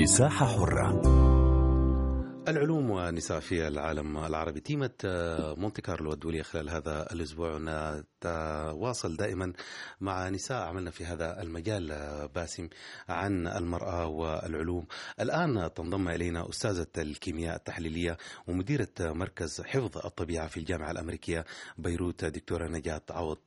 مساحة حرة. العلوم والنساء في العالم العربي. تيمة مونتي كارلو الدولية خلال هذا الأسبوع نتواصل دائما مع نساء عملنا في هذا المجال باسم عن المرأة والعلوم. الآن تنضم إلينا أستاذة الكيمياء التحليلية ومديرة مركز حفظ الطبيعة في الجامعة الأمريكية بيروت دكتورة نجاة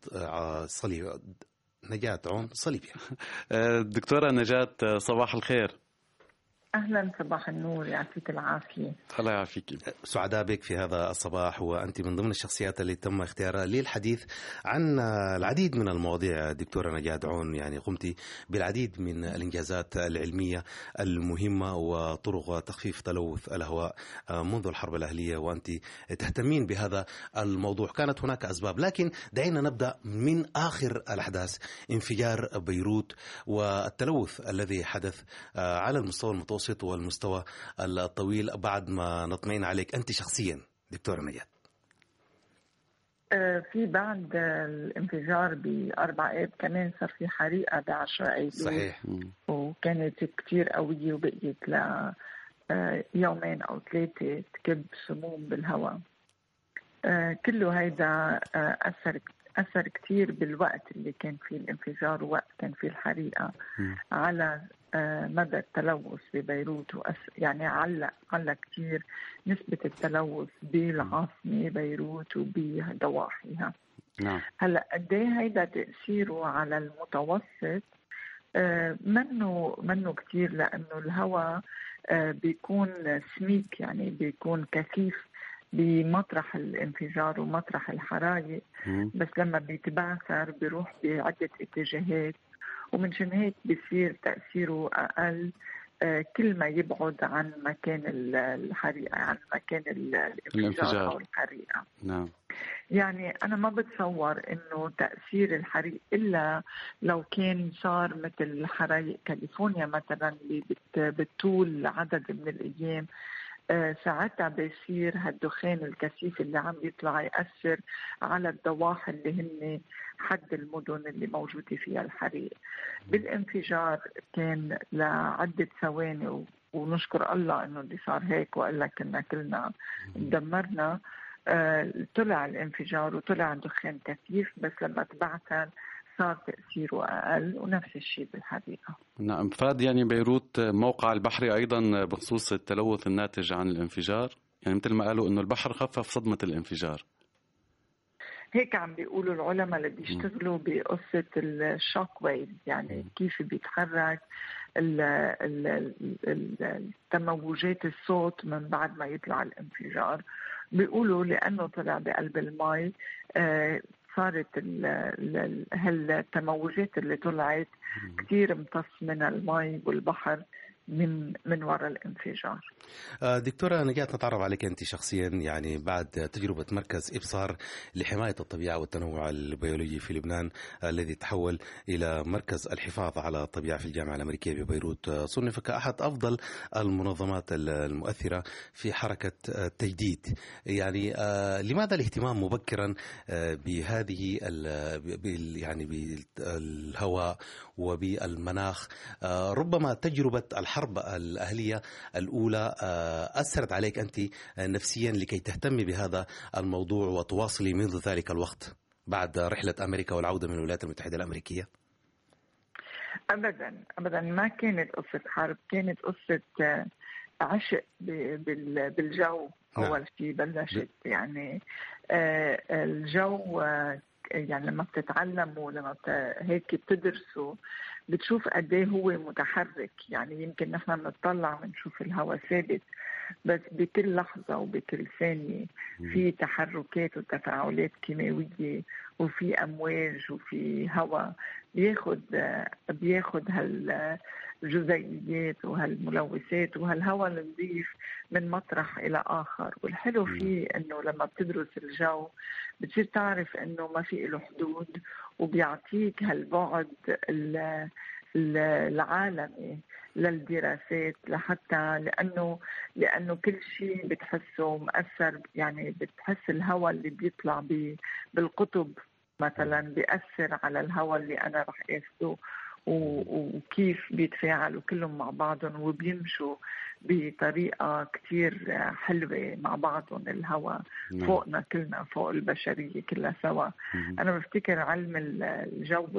عون صليبي. دكتورة نجاة، صباح الخير. أهلا، صباح النور، يعطيك العافية. الله يعافيك. سعداء بك في هذا الصباح، وأنت من ضمن الشخصيات اللي تم اختيارها للحديث عن العديد من المواضيع. دكتورة نجاة عون، يعني قمتي بالعديد من الإنجازات العلمية المهمة وطرق تخفيف تلوث الهواء منذ الحرب الأهلية، وأنت تهتمين بهذا الموضوع. كانت هناك أسباب، لكن دعينا نبدأ من آخر الأحداث، انفجار بيروت والتلوث الذي حدث على المستوى المتوسط والمستوى الطويل. بعد ما نطمئن عليك أنت شخصيا دكتورة نجاة. في بعد الانفجار ب4 آب كمان صار في حريقة ب10 أيلول. صحيح. وكانت كتير قوية وبقيت يومين أو 3 تكب سموم بالهواء. كله هيدا أثر كتير بالوقت اللي كان فيه الانفجار ووقت كان فيه الحريقة على مدى التلوث ببيروت. يعني علق كتير نسبة التلوث بالعاصمة بيروت وبضواحيها. نعم. هلا قد ايه هيدا تأثيره على المتوسط؟ منه كتير، لأنه الهواء بيكون سميك، يعني بيكون كثيف بمطرح الانفجار ومطرح الحرايق، بس لما بيتبعثر بيروح بعدة اتجاهات، ومنشان هيك بيصير تأثيره أقل كل ما يبعد عن مكان الحريقة، عن مكان الانفجار أو الحريقة. نعم. يعني أنا ما بتصور إنه تأثير الحريق إلا لو كان صار مثل حرايق كاليفورنيا مثلا اللي بتطول عدد من الأيام. ساعتها بيصير هالدخان الكثيف اللي عم يطلع يأثر على الضواحي اللي هن حد المدن اللي موجودة فيها الحريق. بالانفجار كان لعدة ثواني، ونشكر الله انه اللي صار هيك، وإلا كنا كلنا دمرنا. طلع الانفجار وطلع دخان كثيف، بس لما تبعثر صار تأثيره أقل، ونفس الشيء بالحريقة. نعم. فاد يعني بيروت موقع البحري أيضا بخصوص التلوث الناتج عن الانفجار، يعني مثل ما قالوا إنه البحر خفف صدمة الانفجار. هيك عم بيقولوا العلماء اللي بيشتغلوا بقصة الشوك ويف، يعني كيف بيتحرك تموجات الصوت من بعد ما يطلع الانفجار. بيقولوا لأنه طلع بقلب الماء صارت هالتموجات اللي طلعت كتير امتص من الماء والبحر من وراء الانفجار. دكتورة نجاة، نتعرف عليك أنت شخصيا، يعني بعد تجربة مركز إبصار لحماية الطبيعة والتنوع البيولوجي في لبنان الذي تحول إلى مركز الحفاظ على الطبيعة في الجامعة الأمريكية ببيروت، صنف كأحد أفضل المنظمات المؤثرة في حركة التجديد. يعني لماذا الاهتمام مبكرا بهذه يعني بالهواء وبالمناخ؟ ربما تجربة الحرب الأهلية الأولى أثرت عليك أنت نفسيا لكي تهتمي بهذا الموضوع وتواصلي منذ ذلك الوقت بعد رحلة أمريكا والعودة من الولايات المتحدة الأمريكية؟ أبدا ما كانت قصة حرب، كانت قصة عشق بالجو. أول شيء بلشت يعني الجو، يعني لما بتتعلموا لما هيك بتدرسوا بتشوف قد ايه هو متحرك. يعني يمكن نحن بنطلع بنشوف الهواء ثابت، بس بكل لحظة وبكل ثانية في تحركات وتفاعلات كيماوية، وفي أمواج، وفي هواء بياخد هالجزيئيات وهالملوثات وهالهواء النظيف من مطرح إلى آخر. والحلو فيه إنه لما بتدرس الجو بتصير تعرف إنه ما في له حدود، وبيعطيك هالبعد العالمي للدراسات، لحتى لأنه كل شيء بتحسه مؤثر. يعني بتحس الهواء اللي بيطلع بالقطب مثلا بيأثر على الهواء اللي أنا رح أخذه، وكيف بيتفاعلوا كلهم مع بعضهم وبيمشوا بطريقة كتير حلوة مع بعضهم. الهواء فوقنا كلنا، فوق البشرية كلها سوا. أنا بفتكر علم الجو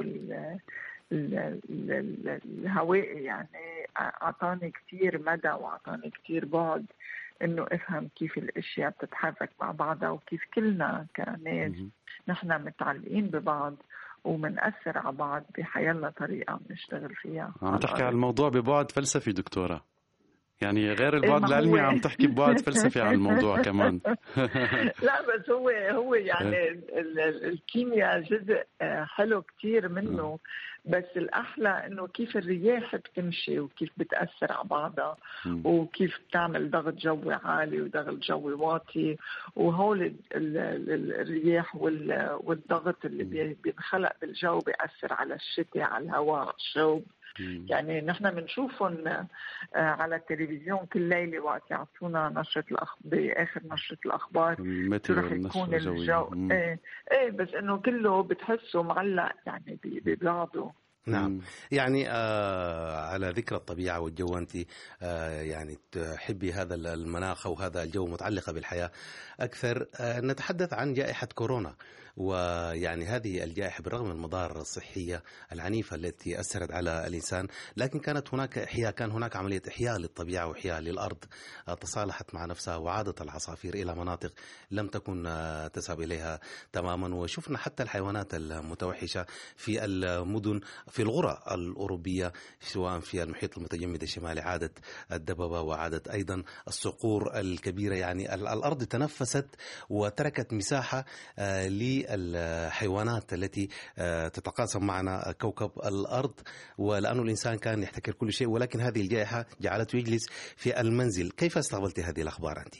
الهوائي يعني أعطاني كتير مدى وأعطاني كتير بعد إنه أفهم كيف الأشياء بتتحرك مع بعضها، وكيف كلنا كناس نحن متعلقين ببعض ومنأثر على بعض بحيالله طريقة بنشتغل فيها. عم تحكي عن الموضوع ببعد فلسفي دكتورة، يعني غير البعد العلمي عم تحكي ببعد فلسفي عن الموضوع كمان. لا بس هو يعني الكيمياء جزء حلو كتير منه، بس الأحلى إنه كيف الرياح بتمشي وكيف بتأثر على بعضها وكيف بتعمل ضغط جوي عالي وضغط جوي واطي، وهول الرياح والضغط اللي بينخلق بالجو بيأثر على الشتاء، على الهواء، على الشوب. يعني نحن بنشوفهم على التلفزيون كل ليلة وقت يعطونا نشرة بآخر نشرة الأخبار شو رح يكون الجو. ايه بس إنه كله بتحسه معلق يعني ببعضه. نعم. يعني على ذكر الطبيعة والجو، أنت يعني تحبي هذا المناخ وهذا الجو، متعلقة بالحياة أكثر. نتحدث عن جائحة كورونا، ويعني هذه الجائحة بالرغم من المضار الصحية العنيفة التي أثرت على الإنسان، لكن كانت هناك إحياء، كان هناك عملية إحياء للطبيعة وإحياء للأرض، تصالحت مع نفسها وعادت العصافير إلى مناطق لم تكن تذهب إليها تماما. وشفنا حتى الحيوانات المتوحشة في المدن، في القرى الأوروبية، سواء في المحيط المتجمد الشمالي عادت الدببة وعادت أيضا الصقور الكبيرة. يعني الأرض تنفست وتركت مساحة للحيوانات التي تتقاسم معنا كوكب الأرض، ولأنه الإنسان كان يحتكر كل شيء، ولكن هذه الجائحة جعلته يجلس في المنزل. كيف استقبلت هذه الأخبار أنت؟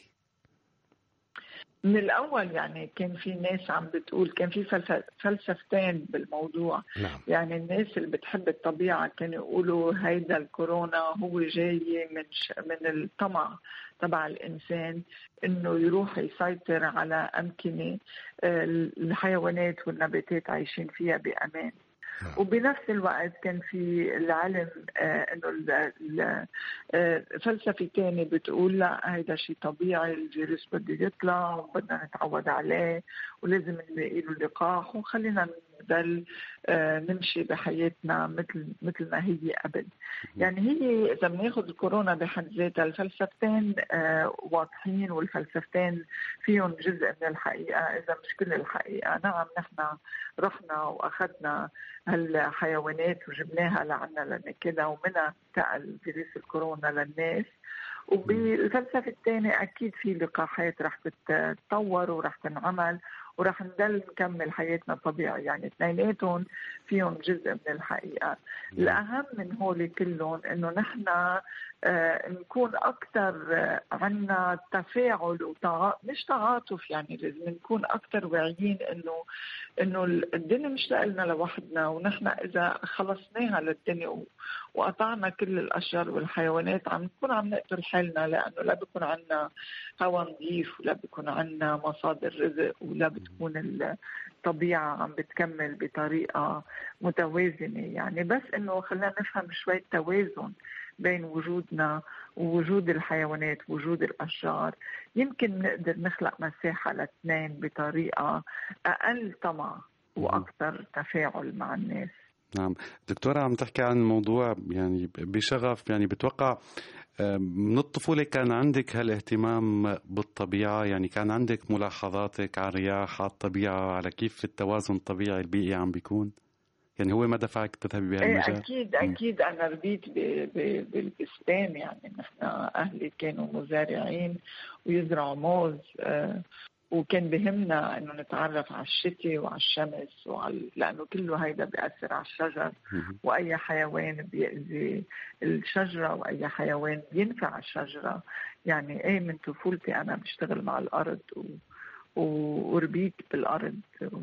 من الأول يعني كان في ناس عم بتقول، كان في فلسفتين بالموضوع. نعم. يعني الناس اللي بتحب الطبيعة كانوا يقولوا هيدا الكورونا هو جاي من الطمع تبع الإنسان إنه يروح يسيطر على أمكنة الحيوانات والنباتات عايشين فيها بأمان. وبنفس الوقت كان في العلم انه فلسفة تانية بتقول لا، هيدا شيء طبيعي، الفيروس بده يطلع وبدنا نتعود عليه ولازم نلاقي له لقاح وخلينا نضل نمشي بحياتنا مثل ما هي قبل. يعني هي إذا بناخذ الكورونا بحد ذاتها، الفلسفتين واضحين والفلسفتين فيهم جزء من الحقيقة إذا مش كل الحقيقة. نعم، نحن رحنا وأخذنا هالحيوانات وجبناها لعنا لناكلها ومنها انتقل فيروس الكورونا للناس. وبالفلسفة الثانية أكيد في لقاحات رح تتطور ورح تنعمل ورح نضل نكمل حياتنا طبيعي. يعني اثنيناتهم فيهم جزء من الحقيقة. الأهم من هول كلهم إنه نحن نكون أكثر عنا تفاعل مش تعاطف. يعني لازم نكون أكثر واعيين إنه الدنيا مش لنا لوحدنا، ونحن إذا خلصناها للدنيا وقطعنا كل الأشجار والحيوانات عم نكون عم نقتل حالنا، لأنه لا بيكون عنا هواء نظيف ولا بيكون عنا مصادر رزق ولا بتكون الطبيعة عم بتكمل بطريقة متوازنة. يعني بس إنه خلينا نفهم شوية توازن بين وجودنا ووجود الحيوانات ووجود الأشجار، يمكن نقدر نخلق مساحة لاثنين بطريقة أقل طمع وأكثر تفاعل مع الناس. نعم دكتورة، عم تحكي عن موضوع يعني بشغف. يعني بتوقع من الطفولة كان عندك هالاهتمام بالطبيعة؟ يعني كان عندك ملاحظاتك على الرياح، على الطبيعة، على كيف التوازن الطبيعي البيئي عم بيكون؟ يعني هو ما دفعك تذهبي بهالمجال؟ أكيد أنا ربيت بالبستان. يعني نحن أهلي كانوا مزارعين ويزرعوا موز، وكان بهمنا إنه نتعرف على الشتاء وعلى الشمس لأنه كله هيدا بيأثر على الشجر، وأي حيوان بيأذي الشجرة وأي حيوان بينفع الشجرة. يعني من طفولتي أنا بشتغل مع الأرض وربيت بالأرض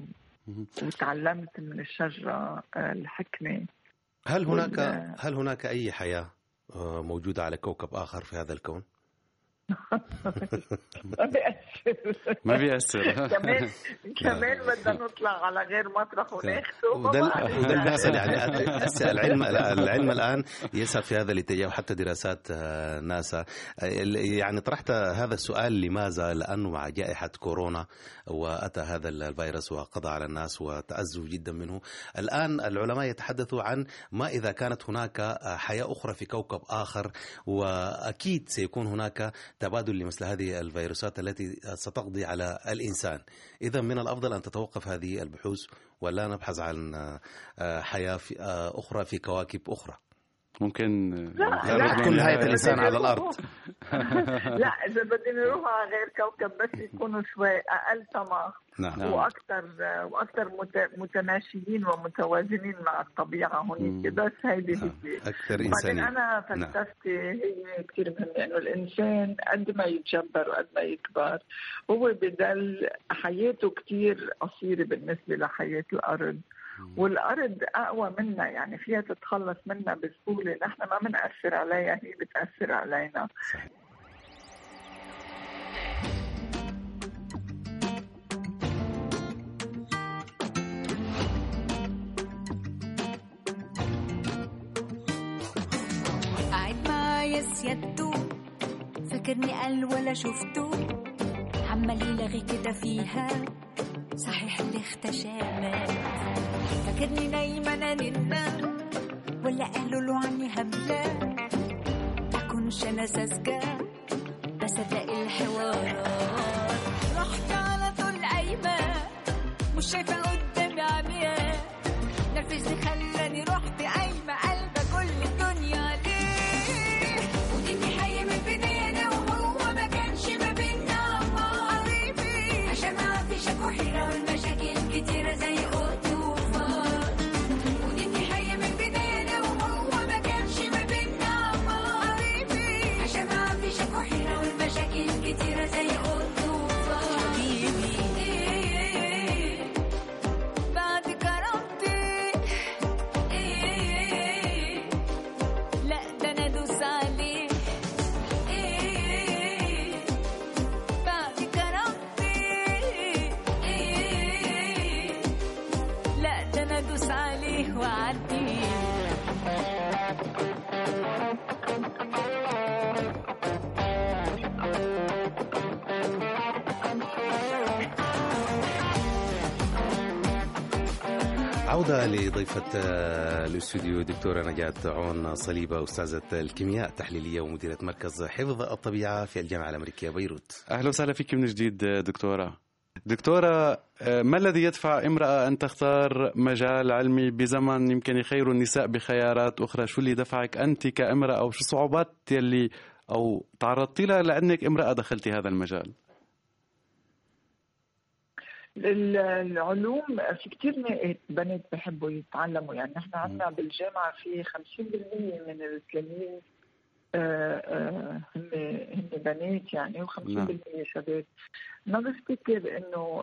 وتعلمت من الشجرة الحكمة. هل هناك أي حياة موجودة على كوكب آخر في هذا الكون؟ ما بيأثر. كمان بدنا نطلع على غير مطرح وناخده. وده اللي بيحصل يعني. العلم الآن يسعى في هذا الاتجاه، وحتى دراسات ناسا يعني طرحت هذا السؤال لماذا؟ لأنه مع جائحة كورونا وأتى هذا الفيروس وقضى على الناس وتأذوا جدا منه. الآن العلماء يتحدثوا عن ما إذا كانت هناك حياة أخرى في كوكب آخر، وأكيد سيكون هناك تبادل لمثل هذه الفيروسات التي ستقضي على الإنسان. إذا من الأفضل أن تتوقف هذه البحوث ولا نبحث عن حياة أخرى في كواكب أخرى. ممكن لا تكون نهاية الإنسان على الأرض. لا، إذا بدنا نروح على غير كوكب بس يكونوا شوي أقل طمع. نعم. وأكثر متماشيين ومتوازنين مع الطبيعة هونيك. بس هيدي أكثر إنسانية. بعدين أنا فلسفتي هي كتير مهمة، إنه الإنسان قد ما يتجبر وقد ما يكبر هو بدل حياته كتير قصيرة بالنسبة لحياة الأرض، والأرض أقوى منا، يعني فيها تتخلص منا بسهولة. نحن ما بنأثر عليها، هي بتأثر علينا. قاعد معايا سيادته، فاكرني قال ولا شفته، عمال يلغي كده فيها، صحيح اللي اختشامات، فاكرني نايمة أنا ننام، ولا قالوا له عني هبلة، أكونش أنا ساذجة بصدق الحوارات، رحت على طول قايمة مش شايفة قدامي عمياء، نرفزني خلاني رحت قايمة قلبة كل الدنيا ليه، وديني حي من بداية أنا وهو ما كانش ما بينا معرفي، عشان ما فيش وحيرة والمشاكل كتيرة زي قطوفات، وديني حي من بداية أنا وهو ما كانش ما بينا معرفي، عشان ما فيش وحيرة والمشاكل كتيرة زي قطوفات، حبيبي بعد كرامتي لا ده أنا دوس عليه بعد كرامتي لا ده أنا دوس عليه وعديه. عودة لضيفة الاستوديو دكتورة نجاة عون صليبة، أستاذة الكيمياء التحليلية ومديرة مركز حفظ الطبيعة في الجامعة الأمريكية بيروت. أهلا وسهلا فيك من جديد دكتورة. ما الذي يدفع امرأة أن تختار مجال علمي بزمن يمكن يخير النساء بخيارات أخرى؟ شو اللي دفعك أنت كامرأة، أو شو الصعوبات يلي أو تعرضتي لها لأنك امرأة دخلتي هذا المجال؟ العلوم في كتير بنات بحبوا يتعلموا، يعني نحن عندنا بالجامعة في 50% من التلاميذ هن بنات يعني، و50% شباب. ما بفتكر انه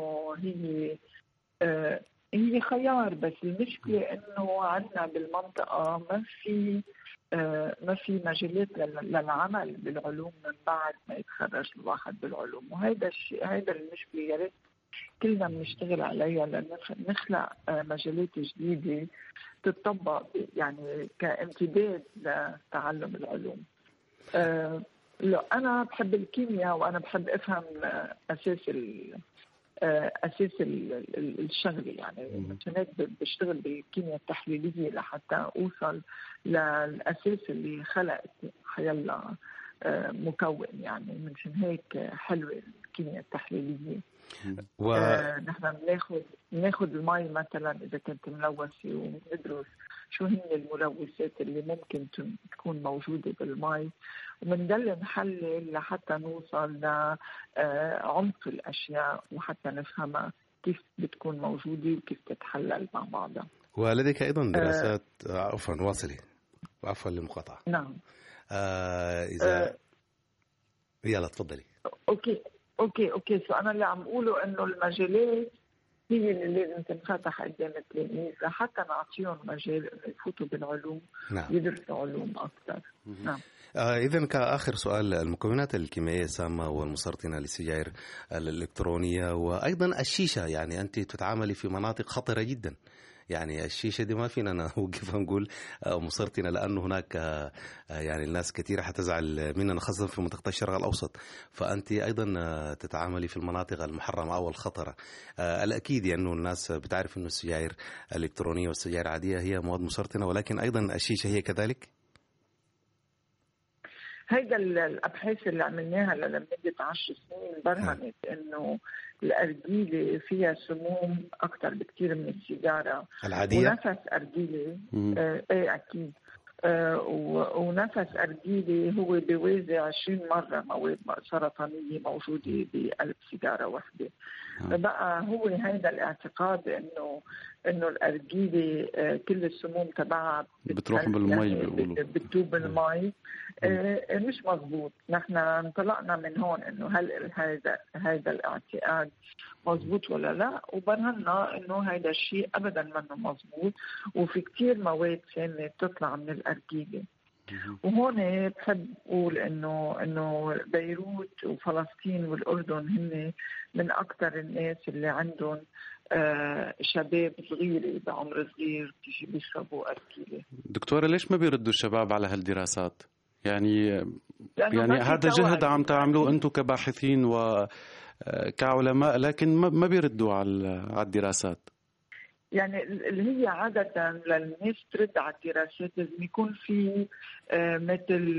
هي خيار، بس المشكلة انه عندنا بالمنطقة ما في مجالات للعمل بالعلوم من بعد ما يتخرج الواحد بالعلوم، وهذا الشيء، هذا المشكلة يا ريت كلنا بنشتغل عليها لنخلق مجالات جديدة تتطبق يعني كامتداد لتعلم العلوم. لا، أنا بحب الكيمياء وأنا بحب أفهم أساس الشغل، يعني مثلا بشتغل بالكيمياء التحليلية لحتى أوصل للأساس اللي خلقت حيلا مكون، يعني من هيك حلوة الكيمياء التحليلية. نحن بناخد المي مثلا إذا كانت ملوثة، وبندرس شو هن الملوثات اللي ممكن تكون موجودة بالمي، ومنضل نحلل لحتى نوصل لعمق الأشياء وحتى نفهمها كيف بتكون موجودة وكيف تتحلل مع بعضها. ولديك أيضا دراسات عفوا واصلي وعفوا للمقاطعة. نعم. إذا يلا تفضلي. أوكي. سو أنا اللي عم أقوله إنه المجالات هي اللي لازم تنفتح قدام التلاميذ لحتى نعطيهم مجال انه يفوتوا بالعلوم. نعم. يدرسوا علوم اكثر. نعم. إذن كآخر سؤال، المكونات الكيميائية السامة والمسرطنة للسجائر الإلكترونية وأيضا الشيشة، يعني أنت تتعاملي في مناطق خطرة جدا، يعني الشيشة دي ما فينا نوقف نقول مسرطنة لأنه هناك يعني الناس كثيرة حتزعل مننا خاصة في منطقة الشرق الأوسط، فأنت أيضا تتعاملي في المناطق المحرمة أو الخطرة. الأكيد أنه الناس بتعرف أنه السجائر الإلكترونية والسجائر العادية هي مواد مسرطنة، ولكن أيضا الشيشة هي كذلك. هيدا الابحاث اللي عملناها لمده 10 سنين برهنت انه الارجيله فيها سموم اكثر بكثير من السيجاره العاديه. ونفس ارجيله ايه اكيد. ونفس ارجيله هو بيوازي 20 مره مواد سرطانيه موجوده بقلب سيجاره واحده. بقى هو هيدا الاعتقاد انه الارجيله كل السموم تبعها بتروح بالمي، بيقولوا بتدوب بالمي. مش مزبوط. نحن انطلقنا من هون انه هل هذا الاعتقاد مزبوط ولا لا، وبرهنا انه هذا الشيء ابدا منه مزبوط، وفي كتير مواد ثانيه بتطلع من الارجيله. وهون بحب اقول انه بيروت وفلسطين والاردن هن من اكثر الناس اللي عندهم شباب صغيره بعمر صغير بيشربوا ارجيله. دكتوره، ليش ما بيردوا الشباب على هالدراسات؟ يعني هذا جهد عم تعملوه انتم كباحثين وكعلماء، لكن ما بيردوا على الدراسات. يعني اللي هي عادة للناس ترد على الدراسات لازم يكون في مثل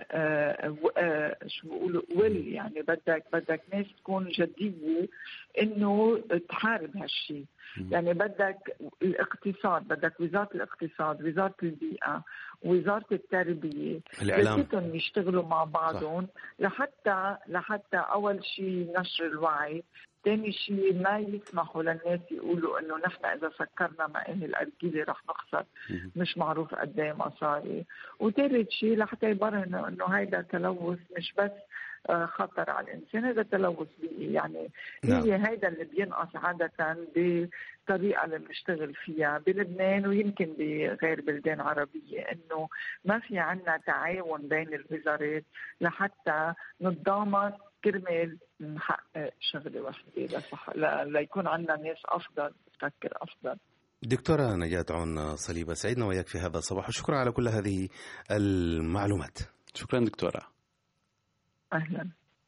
شو بيقولوا يعني بدك ناس تكون جدية انه تحارب هالشيء. يعني بدك الاقتصاد، بدك وزارة الاقتصاد، وزارة البيئة، وزارة التربية، كلهم يشتغلوا مع بعضهم لحتى أول شيء نشر الوعي، ثاني شيء ما يسمحوا للناس يقولوا انه نحن اذا سكرنا مقاهي الارجيله رح نخسر مش معروف قد ايه مصاري، وثالث شيء لحتى يبرهنوا انه هيدا تلوث مش بس خطر على الانسان، هذا تلوث بيئي. يعني هي هيدا اللي بينقص عاده بالطريقه اللي بنشتغل فيها بلبنان ويمكن بغير بلدان عربيه، انه ما في عندنا تعاون بين الوزارات لحتى نتضامن كرمال نحقق شغله واحده ليكون عندنا ناس افضل تفكر افضل. دكتورة نجاة عون صليبة، سعيدنا وياك في هذا الصباح، وشكرا على كل هذه المعلومات. شكرا دكتورة. أهلا.